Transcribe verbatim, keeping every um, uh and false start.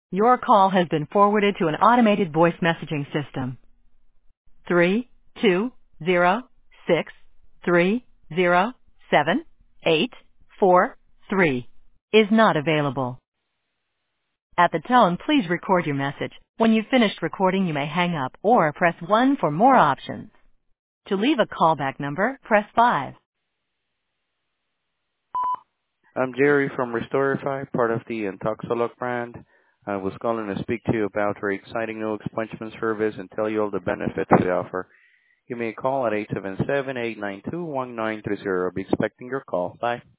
Your call has been forwarded to an automated voice messaging system. Three two zero six three zero seven eight four three is not available. At the tone, please record your message. When you've finished recording, you may hang up or press one for more options. To leave a callback number, press five. I'm Jerry from Restorify, part of the Intoxalock brand. I was calling to speak to you about our exciting new expungement service and tell you all the benefits we offer. Give me a call at eight seven seven, eight nine two, one nine three zero. I'll be expecting your call. Bye.